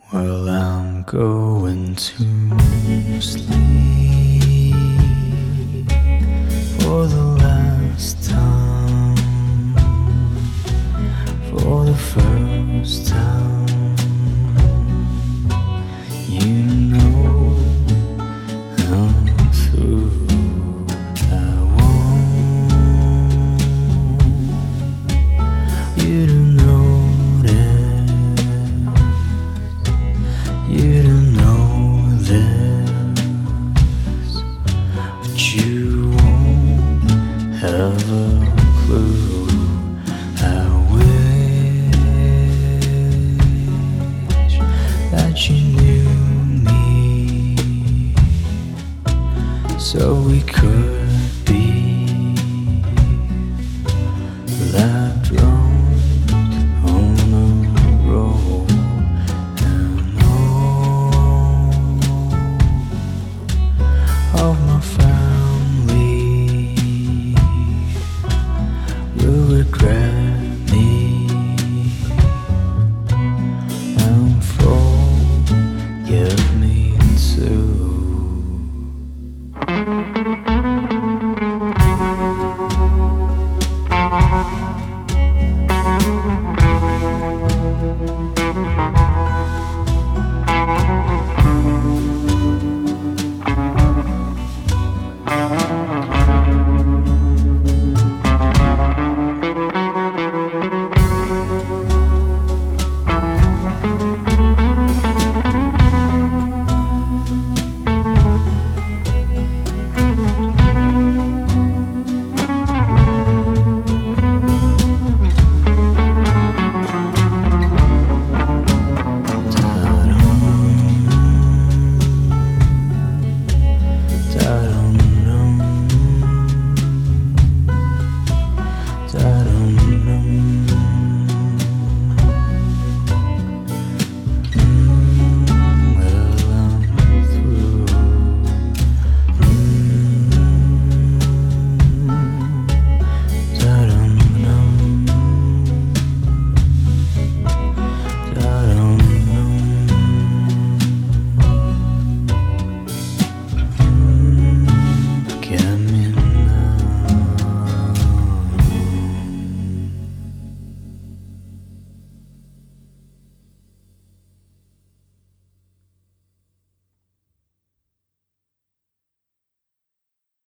Well, I'm going to sleep for the last time, for the first time. You know I'm through. I want you to notice, you to know this, but you won't have a clue. I wish that you knew me, so we could